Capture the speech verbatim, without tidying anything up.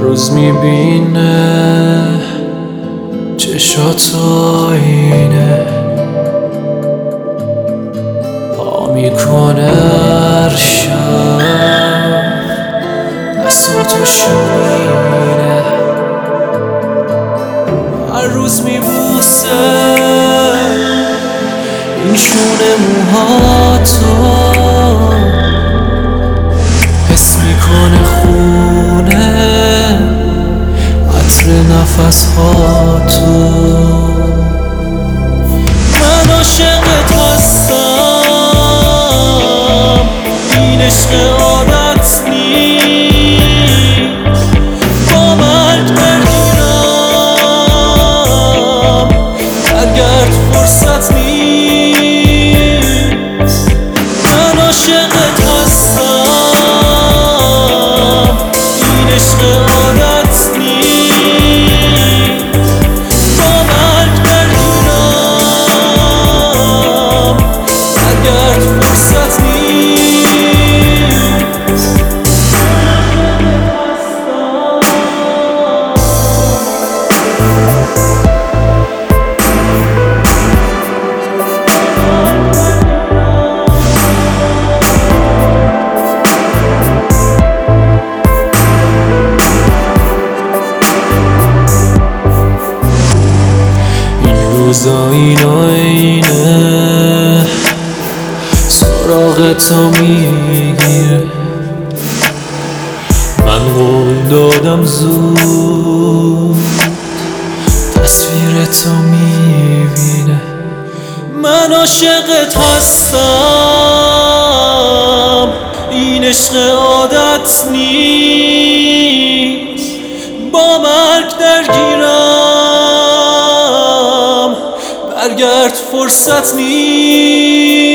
روز میبینه چشات آینه، پا میکنه هر شب دستاتو شونینه، هر روز میبوسه این شونه موهاتو، حس میکنه خونه عطر نفس هاتو. من عاشقت هستم، این عشق عادت نیست، با مرگ درگیرم برگرد فرصت نیست. من عاشقت هستم، این عشق عادت نیست، با مرگ درگیرم برگرد فرصت نیست. روزا این آینه سراغ تو میگیره، من قول دادم زود تصویر تو میبینه. من عاشقت هستم، این عشق عادت نیست، با مرگ درگیرم برگرد فرصت نیست.